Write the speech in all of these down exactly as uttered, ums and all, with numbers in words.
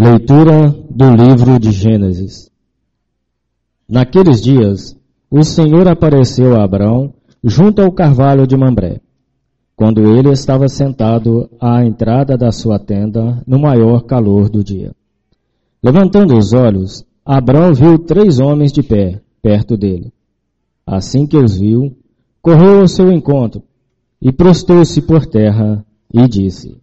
Leitura do livro de Gênesis. Naqueles dias, o Senhor apareceu a Abrão junto ao carvalho de Mamré, quando ele estava sentado à entrada da sua tenda no maior calor do dia. Levantando os olhos, Abrão viu três homens de pé, perto dele. Assim que os viu, correu ao seu encontro e prostrou-se por terra e disse: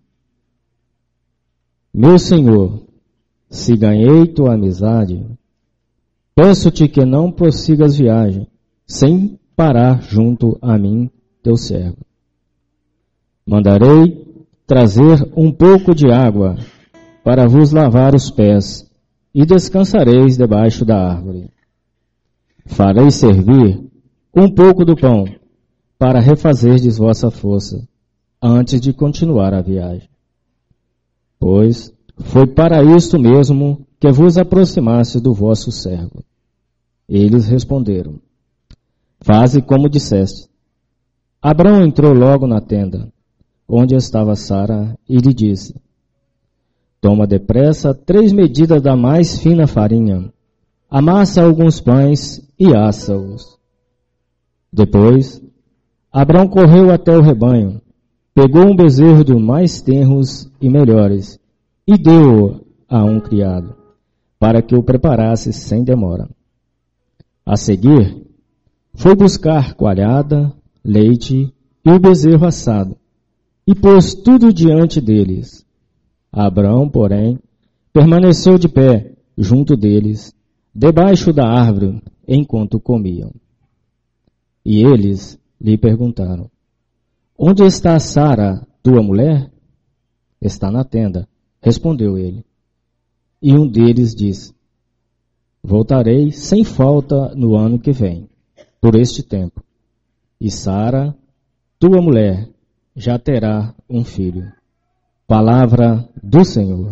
Meu Senhor, se ganhei tua amizade, peço-te que não prossigas viagem, sem parar junto a mim, teu servo. Mandarei trazer um pouco de água para vos lavar os pés, e descansareis debaixo da árvore. Farei servir um pouco do pão, para refazerdes vossa força, antes de continuar a viagem. Pois foi para isto mesmo que vos aproximasse do vosso servo. Eles responderam: Faze como disseste. Abrão entrou logo na tenda, onde estava Sara, e lhe disse: Toma depressa três medidas da mais fina farinha, amassa alguns pães e assa-os. Depois, Abrão correu até o rebanho, pegou um bezerro dos mais tenros e melhores, e deu-o a um criado, para que o preparasse sem demora. A seguir, foi buscar coalhada, leite e o bezerro assado, e pôs tudo diante deles. Abrão, porém, permaneceu de pé junto deles, debaixo da árvore, enquanto comiam. E eles lhe perguntaram: Onde está Sara, tua mulher? Está na tenda, respondeu ele. E um deles disse: Voltarei sem falta no ano que vem, por este tempo, e Sara, tua mulher, já terá um filho. Palavra do Senhor.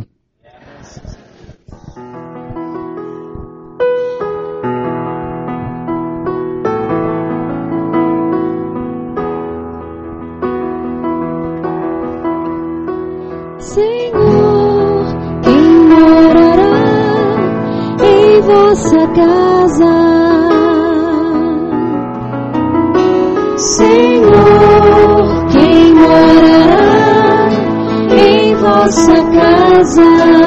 Senhor, quem morará em vossa casa? Senhor, quem morará em vossa casa?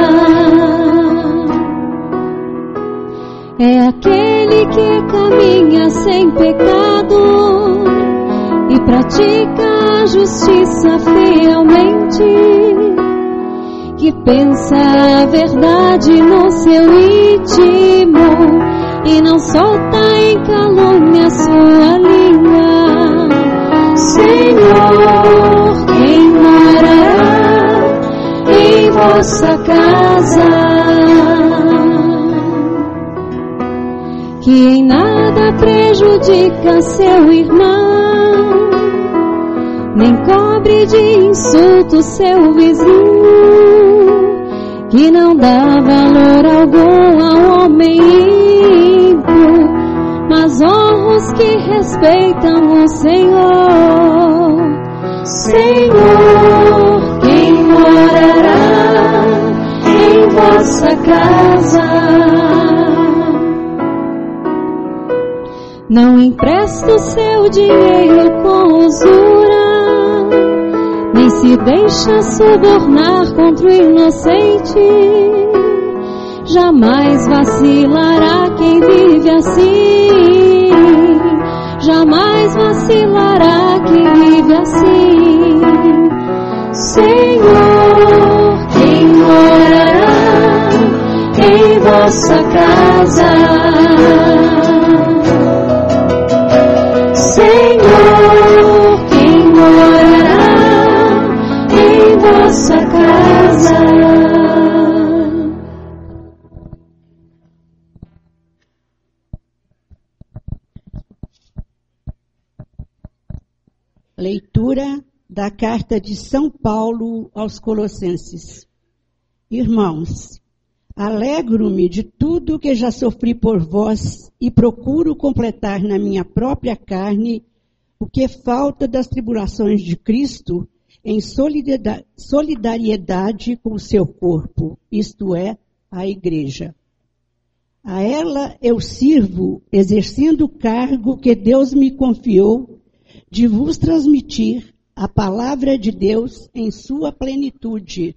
É aquele que caminha sem pecado e pratica a justiça fielmente, que pensa a verdade no seu íntimo e não solta em calúnia sua língua. Senhor, quem morará em vossa casa? Que em nada prejudica seu irmão, nem cobre de insulto seu vizinho, que não dá valor algum ao homem ímpio, mas honra os que respeitam o Senhor. Senhor, quem morará em vossa casa? Não empresta o seu dinheiro com usura, nem se deixa subornar contra o inocente. Jamais vacilará quem vive assim, jamais vacilará quem vive assim. Senhor, quem morará em vossa casa? Senhor, quem morará em vossa casa? Leitura da carta de São Paulo aos Colossenses. Irmãos, alegro-me de tudo que já sofri por vós e procuro completar na minha própria carne o que falta das tribulações de Cristo em solidariedade com o seu corpo, isto é, a igreja. A ela eu sirvo, exercendo o cargo que Deus me confiou de vos transmitir a palavra de Deus em sua plenitude.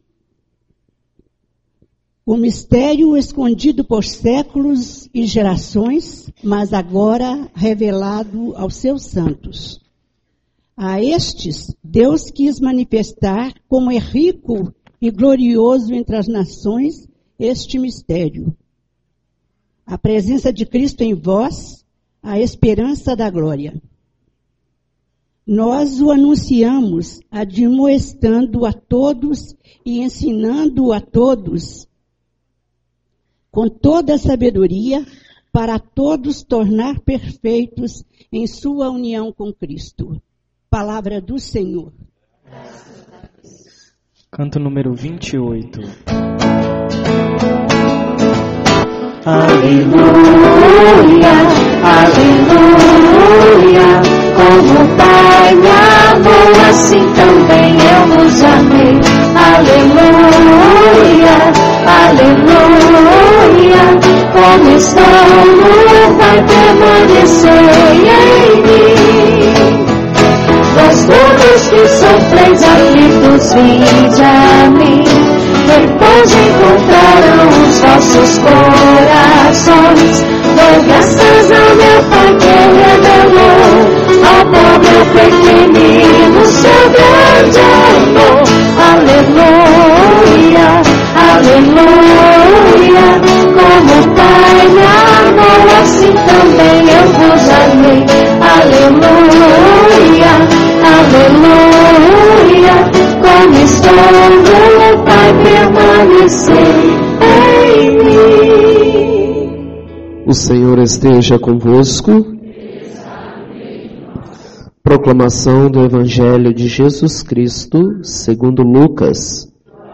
O mistério escondido por séculos e gerações, mas agora revelado aos seus santos. A estes, Deus quis manifestar como é rico e glorioso entre as nações este mistério. A presença de Cristo em vós, a esperança da glória. Nós o anunciamos, admoestando a todos e ensinando a todos, com toda a sabedoria, para todos tornar perfeitos em sua união com Cristo. Palavra do Senhor. Canto número vinte e oito. Aleluia, aleluia, como o Pai me amou, assim também eu vos amei. Aleluia, aleluia, como estou no Pai, permanecei em mim. Vós todos que sofreis aflitos, vinde a mim. Repouso encontrarão os vossos corações. Dou graças ao meu Pai que revelou ao pobre pequenino seu grande amor. Aleluia, aleluia, como o Pai me amou, assim também eu vos amei. Aleluia, aleluia, como estou no Pai, permanecei em mim. O Senhor esteja convosco. Proclamação do Evangelho de Jesus Cristo, segundo Lucas.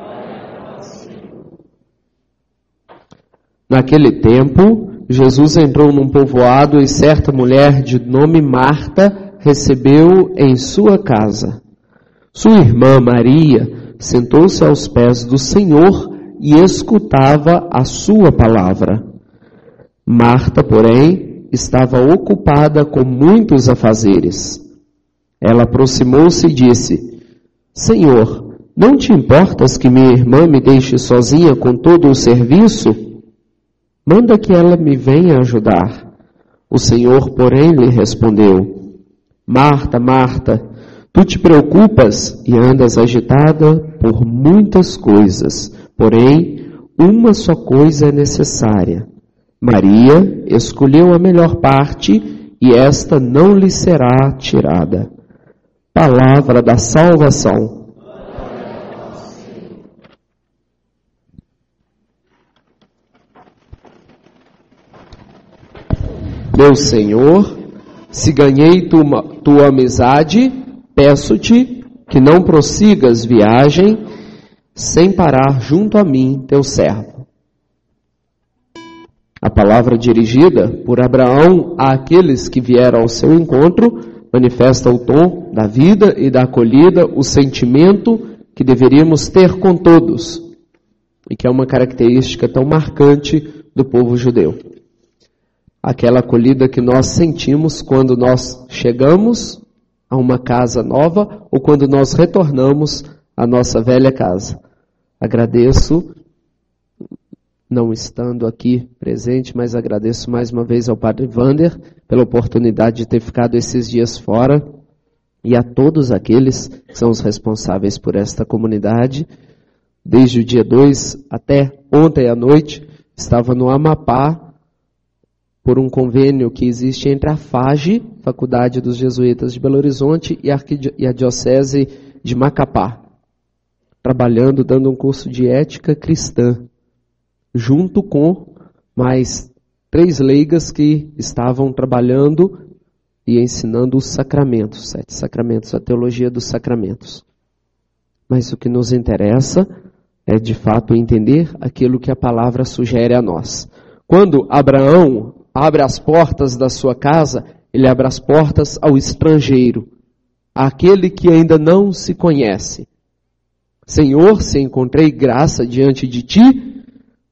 Naquele tempo, Jesus entrou num povoado e certa mulher de nome Marta recebeu em sua casa. Sua irmã Maria sentou-se aos pés do Senhor e escutava a sua palavra. Marta, porém, estava ocupada com muitos afazeres. Ela aproximou-se e disse: Senhor, não te importas que minha irmã me deixe sozinha com todo o serviço? Manda que ela me venha ajudar. O Senhor, porém, lhe respondeu: Marta, Marta, tu te preocupas e andas agitada por muitas coisas, porém, uma só coisa é necessária. Maria escolheu a melhor parte e esta não lhe será tirada. Palavra da salvação. Meu Senhor, se ganhei tua, tua amizade, peço-te que não prossigas viagem sem parar junto a mim, teu servo. A palavra dirigida por Abraão àqueles que vieram ao seu encontro manifesta o tom da vida e da acolhida, o sentimento que deveríamos ter com todos, e que é uma característica tão marcante do povo judeu. Aquela acolhida que nós sentimos quando nós chegamos a uma casa nova ou quando nós retornamos à nossa velha casa. Agradeço, não estando aqui presente, mas agradeço mais uma vez ao Padre Wander pela oportunidade de ter ficado esses dias fora e a todos aqueles que são os responsáveis por esta comunidade. Desde o dia dois até ontem à noite, estava no Amapá por um convênio que existe entre a FAGE, Faculdade dos Jesuítas de Belo Horizonte, e a, e a Diocese de Macapá, trabalhando, dando um curso de ética cristã, junto com mais três leigas que estavam trabalhando e ensinando os sacramentos, sete sacramentos, a teologia dos sacramentos. Mas o que nos interessa é, de fato, entender aquilo que a palavra sugere a nós. Quando Abraão abre as portas da sua casa, ele abre as portas ao estrangeiro, àquele que ainda não se conhece. Senhor, se encontrei graça diante de ti,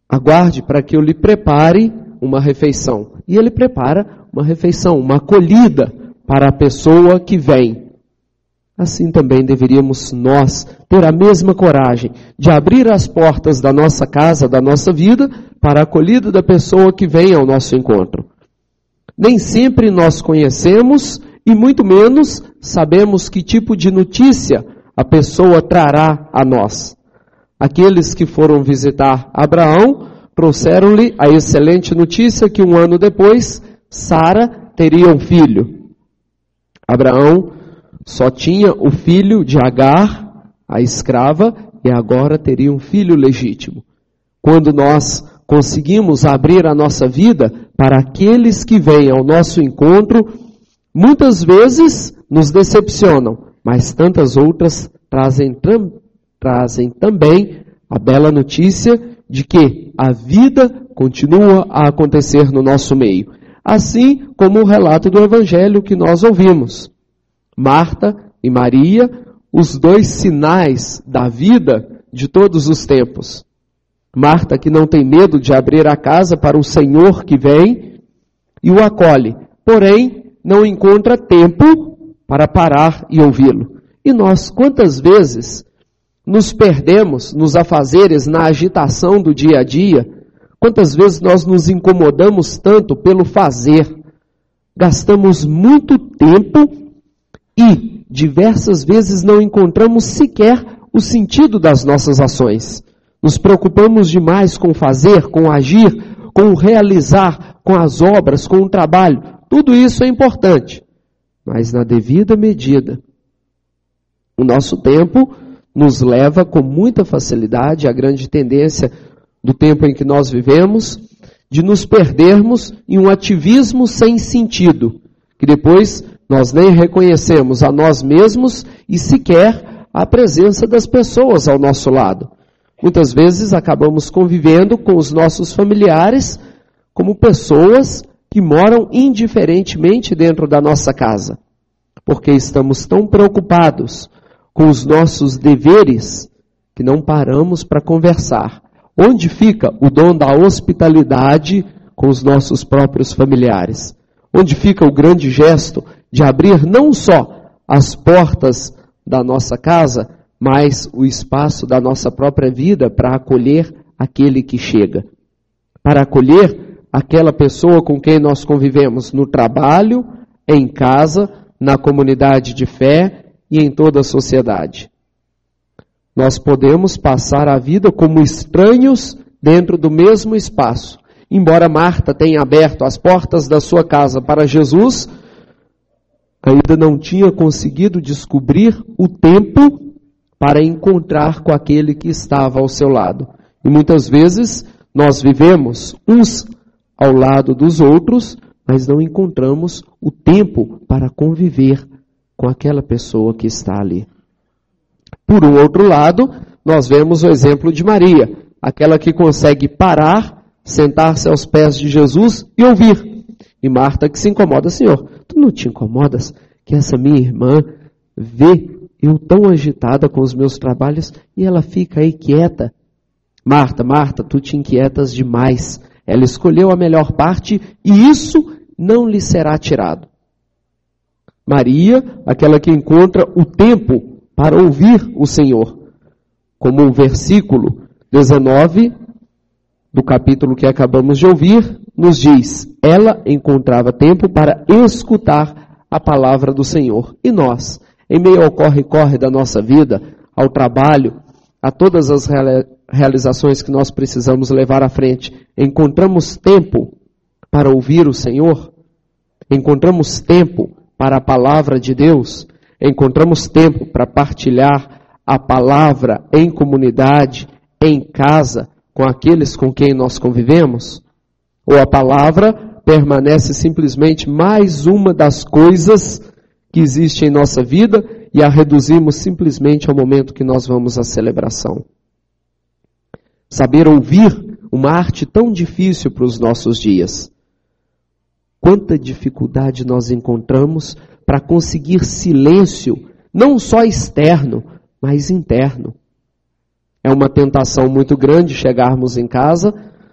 aguarde para que eu lhe prepare uma refeição. E ele prepara uma refeição, uma acolhida para a pessoa que vem. Assim também deveríamos nós ter a mesma coragem de abrir as portas da nossa casa, da nossa vida, para a acolhida da pessoa que vem ao nosso encontro. Nem sempre nós conhecemos e muito menos sabemos que tipo de notícia a pessoa trará a nós. Aqueles que foram visitar Abraão trouxeram-lhe a excelente notícia que um ano depois Sara teria um filho. Abraão só tinha o filho de Agar, a escrava, e agora teria um filho legítimo. Quando nós conseguimos abrir a nossa vida para aqueles que vêm ao nosso encontro, muitas vezes nos decepcionam, mas tantas outras trazem, trazem também a bela notícia de que a vida continua a acontecer no nosso meio. Assim como o relato do Evangelho que nós ouvimos. Marta e Maria, os dois sinais da vida de todos os tempos. Marta, que não tem medo de abrir a casa para o Senhor que vem e o acolhe, porém não encontra tempo para parar e ouvi-lo. E nós, quantas vezes nos perdemos nos afazeres, na agitação do dia a dia? Quantas vezes nós nos incomodamos tanto pelo fazer? Gastamos muito tempo e diversas vezes não encontramos sequer o sentido das nossas ações. Nos preocupamos demais com fazer, com agir, com realizar, com as obras, com o trabalho. Tudo isso é importante, mas na devida medida. O nosso tempo nos leva com muita facilidade, a grande tendência do tempo em que nós vivemos, de nos perdermos em um ativismo sem sentido, que depois nós nem reconhecemos a nós mesmos e sequer a presença das pessoas ao nosso lado. Muitas vezes acabamos convivendo com os nossos familiares como pessoas que moram indiferentemente dentro da nossa casa, porque estamos tão preocupados com os nossos deveres que não paramos para conversar. Onde fica o dom da hospitalidade com os nossos próprios familiares? Onde fica o grande gesto de abrir não só as portas da nossa casa, mas o espaço da nossa própria vida para acolher aquele que chega? Para acolher aquela pessoa com quem nós convivemos no trabalho, em casa, na comunidade de fé e em toda a sociedade. Nós podemos passar a vida como estranhos dentro do mesmo espaço. Embora Marta tenha aberto as portas da sua casa para Jesus, ainda não tinha conseguido descobrir o tempo para encontrar com aquele que estava ao seu lado. E muitas vezes nós vivemos uns ao lado dos outros, mas não encontramos o tempo para conviver com aquela pessoa que está ali. Por um outro lado, nós vemos o exemplo de Maria, aquela que consegue parar, sentar-se aos pés de Jesus e ouvir. E Marta que se incomoda: Senhor, tu não te incomodas que essa minha irmã vê eu tão agitada com os meus trabalhos e ela fica aí quieta? Marta, Marta, tu te inquietas demais. Ela escolheu a melhor parte e isso não lhe será tirado. Maria, aquela que encontra o tempo para ouvir o Senhor. Como o versículo dezenove do capítulo que acabamos de ouvir nos diz, ela encontrava tempo para escutar a palavra do Senhor. E nós, em meio ao corre-corre da nossa vida, ao trabalho, a todas as realizações que nós precisamos levar à frente, encontramos tempo para ouvir o Senhor? Encontramos tempo para a palavra de Deus? Encontramos tempo para partilhar a palavra em comunidade, em casa, com aqueles com quem nós convivemos? Ou a palavra permanece simplesmente mais uma das coisas que existe em nossa vida e a reduzimos simplesmente ao momento que nós vamos à celebração? Saber ouvir, uma arte tão difícil para os nossos dias. Quanta dificuldade nós encontramos para conseguir silêncio, não só externo, mas interno. É uma tentação muito grande chegarmos em casa,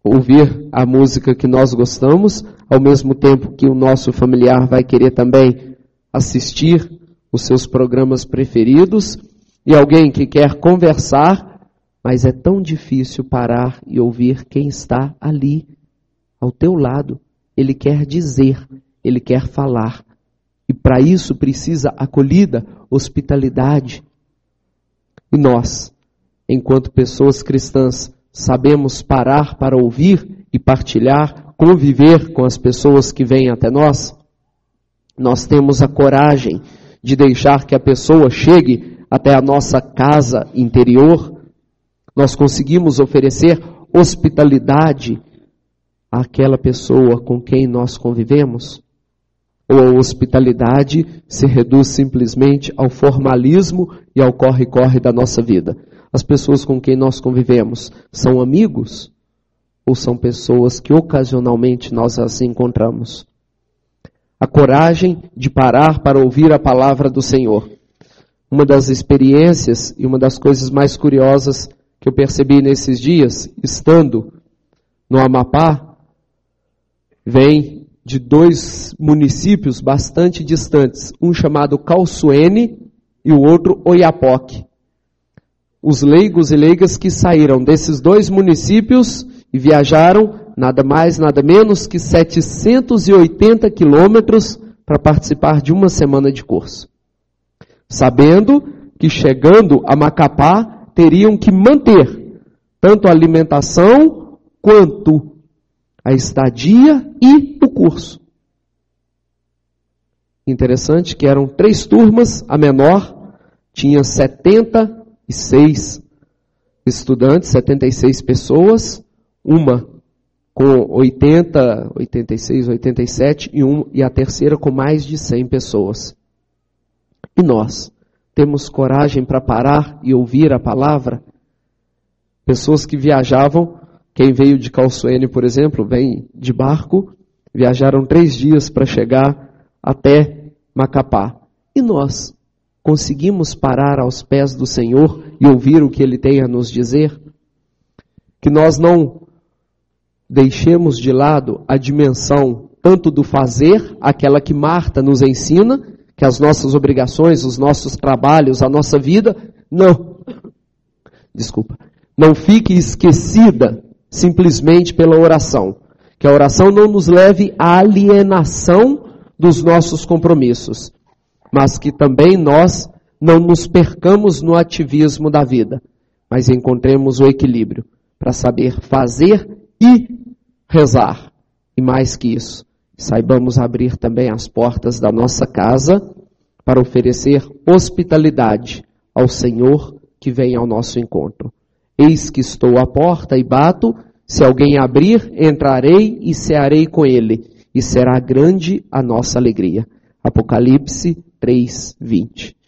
ouvir a música que nós gostamos, ao mesmo tempo que o nosso familiar vai querer também assistir os seus programas preferidos, e alguém que quer conversar, mas é tão difícil parar e ouvir quem está ali, ao teu lado. Ele quer dizer, ele quer falar. E para isso precisa acolhida, hospitalidade. E nós, enquanto pessoas cristãs, sabemos parar para ouvir e partilhar, conviver com as pessoas que vêm até nós? Nós temos a coragem de deixar que a pessoa chegue até a nossa casa interior? Nós conseguimos oferecer hospitalidade àquela pessoa com quem nós convivemos? Ou a hospitalidade se reduz simplesmente ao formalismo e ao corre-corre da nossa vida? As pessoas com quem nós convivemos são amigos? Ou são pessoas que ocasionalmente nós as encontramos? A coragem de parar para ouvir a palavra do Senhor. Uma das experiências e uma das coisas mais curiosas que eu percebi nesses dias, estando no Amapá, vem de dois municípios bastante distantes, um chamado Calçoene e o outro Oiapoque. Os leigos e leigas que saíram desses dois municípios e viajaram nada mais, nada menos que setecentos e oitenta quilômetros para participar de uma semana de curso. Sabendo que chegando a Macapá teriam que manter tanto a alimentação quanto a estadia e o curso. Interessante que eram três turmas, a menor tinha setenta e seis estudantes, setenta e seis pessoas, uma com oitenta, oitenta e seis, oitenta e sete e, um, e a terceira com mais de cem pessoas. E nós temos coragem para parar e ouvir a palavra? Pessoas que viajavam, quem veio de Calçoene, por exemplo, vem de barco, viajaram três dias para chegar até Macapá. E nós conseguimos parar aos pés do Senhor e ouvir o que Ele tem a nos dizer? Que nós não deixemos de lado a dimensão tanto do fazer, aquela que Marta nos ensina, que as nossas obrigações, os nossos trabalhos, a nossa vida, não, desculpa, não fique esquecida simplesmente pela oração. Que a oração não nos leve à alienação dos nossos compromissos, mas que também nós não nos percamos no ativismo da vida, mas encontremos o equilíbrio para saber fazer e rezar. E mais que isso, saibamos abrir também as portas da nossa casa para oferecer hospitalidade ao Senhor que vem ao nosso encontro. Eis que estou à porta e bato, se alguém abrir, entrarei e cearei com ele, e será grande a nossa alegria. Apocalipse três, vinte.